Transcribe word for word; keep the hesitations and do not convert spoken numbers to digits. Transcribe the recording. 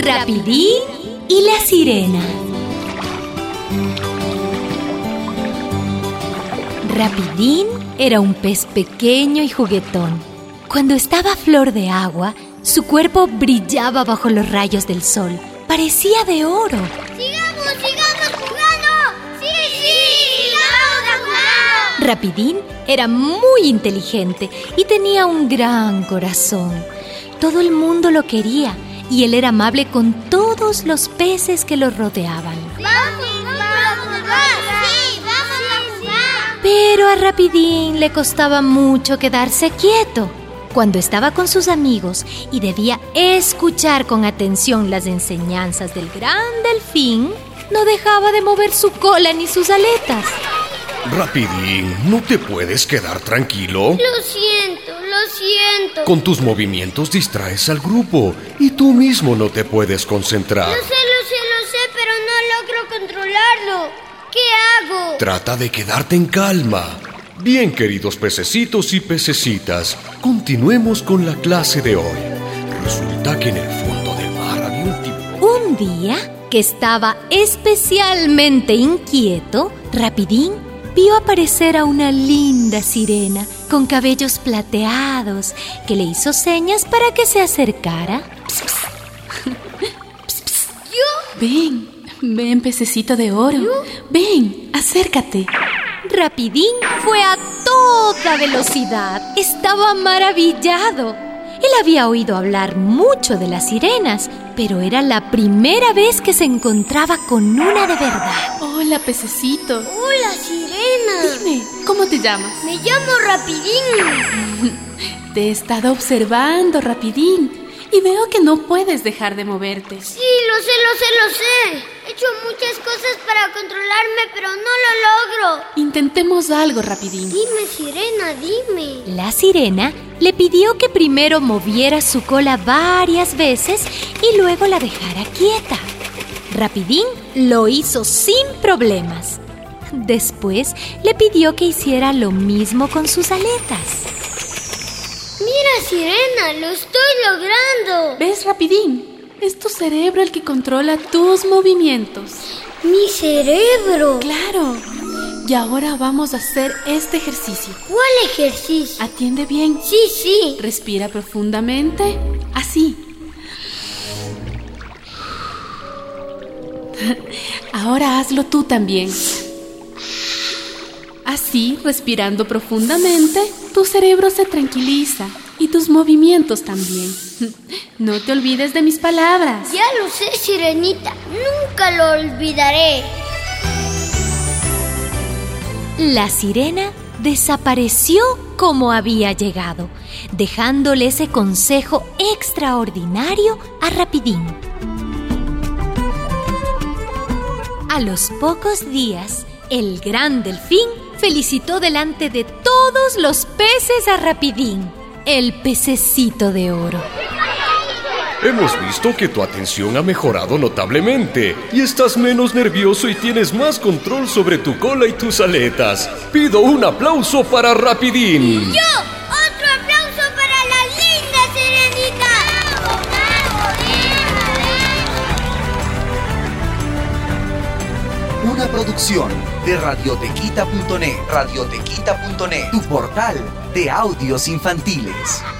Rapidín y la sirena. Rapidín era un pez pequeño y juguetón. Cuando estaba a flor de agua, su cuerpo brillaba bajo los rayos del sol. Parecía de oro. ¡Sigamos, sigamos jugando! ¡Sí, sí! ¡Sigamos a jugar! Rapidín era muy inteligente y tenía un gran corazón. Todo el mundo lo quería y él era amable con todos los peces que lo rodeaban. ¡Vamos, vamos a jugar! ¡Sí, vamos a jugar! Pero a Rapidín le costaba mucho quedarse quieto. Cuando estaba con sus amigos y debía escuchar con atención las enseñanzas del gran delfín, no dejaba de mover su cola ni sus aletas. Rapidín, ¿no te puedes quedar tranquilo? Lo siento, lo siento. Con tus movimientos distraes al grupo y tú mismo no te puedes concentrar. Lo sé, lo sé, lo sé, pero no logro controlarlo. ¿Qué hago? Trata de quedarte en calma. Bien, queridos pececitos y pececitas, continuemos con la clase de hoy. Resulta que en el fondo del mar había un tiburón. Un día, que estaba especialmente inquieto, Rapidín vio aparecer a una linda sirena con cabellos plateados que le hizo señas para que se acercara. Pss, pss. Pss, pss. ¿Yo? Ven, ven, pececito de oro. ¿Yo? Ven, acércate. Rapidín fue a toda velocidad. Estaba maravillado. Él había oído hablar mucho de las sirenas, pero era la primera vez que se encontraba con una de verdad. Hola, pececito. ¡Hola, sirena! Dime, ¿cómo te llamas? Me llamo Rapidín. Te he estado observando, Rapidín, y veo que no puedes dejar de moverte. Sí, lo sé, lo sé, lo sé. He hecho muchas cosas para controlarme, pero no lo logro. Intentemos algo, Rapidín. Dime, sirena, dime. La sirena le pidió que primero moviera su cola varias veces y luego la dejara quieta. Rapidín lo hizo sin problemas. Después le pidió que hiciera lo mismo con sus aletas. Mira, sirena, lo estoy logrando. ¿Ves, Rapidín? Es tu cerebro el que controla tus movimientos. Mi cerebro. Claro. Y ahora vamos a hacer este ejercicio. ¿Cuál ejercicio? Atiende bien. Sí, sí. Respira profundamente. Así. Ahora hazlo tú también. Así, respirando profundamente, tu cerebro se tranquiliza y tus movimientos también. No te olvides de mis palabras. Ya lo sé, sirenita. Nunca lo olvidaré. La sirena desapareció como había llegado, dejándole ese consejo extraordinario a Rapidín. A los pocos días, el gran delfín felicitó delante de todos los peces a Rapidín, el pececito de oro. Hemos visto que tu atención ha mejorado notablemente y estás menos nervioso y tienes más control sobre tu cola y tus aletas. Pido un aplauso para Rapidín. ¡Yo! ¡Otro aplauso para la linda sirenita! Una producción de radiotequita punto net. radiotequita punto net, tu portal de audios infantiles.